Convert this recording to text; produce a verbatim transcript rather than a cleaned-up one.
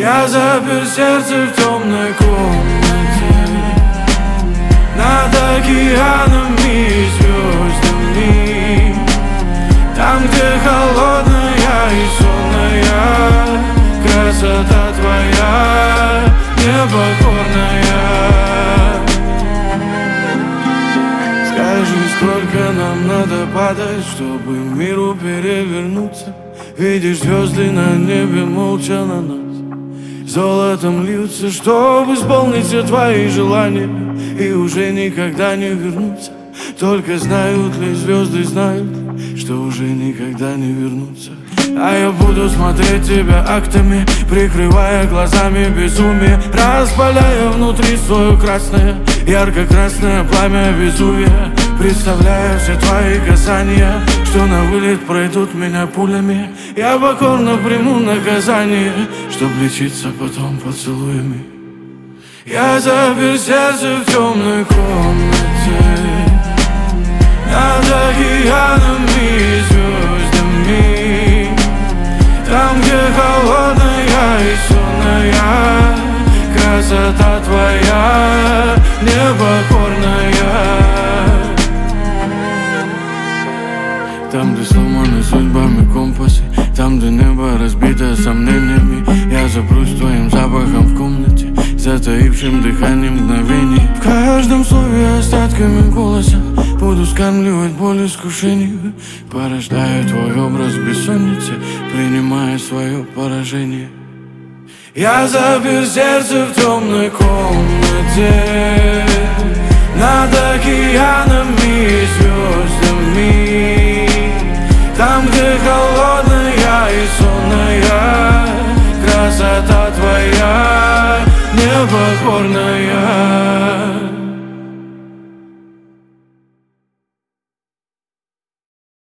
Я запер сердце в темной комнате над океанами и звездами, там, где холодная и сонная красота твоя непокорная. Скажи, сколько нам надо падать, чтобы миру перевернуться? Видишь, звезды на небе молча на нас золотом льются, чтобы исполнить все твои желания и уже никогда не вернуться. Только знают ли звезды, знают, что уже никогда не вернутся. А я буду смотреть тебя актами, прикрывая глазами безумие, распаляя внутри свое красное, ярко-красное пламя Везувия. Представляя все твои касания, что на вылет пройдут меня пулями, я покорно приму наказание, чтоб лечиться потом поцелуями. Я запер сердце в темной комнате над океанами и звездами, там, где холодная и сонная красота твоя непокорная. Там, где сломаны судьбами компасы, там, где небо разбито сомнениями, я запрусь твоим запахом в комнате, затаившим дыханием мгновений. В каждом слове остатками голоса буду скармливать боль искушению, порождая твой образ бессонницы, принимая свое поражение. Я запер сердце в темной комнате над океанами и звездами, там, где холодная и сонная красота твоя непокорная.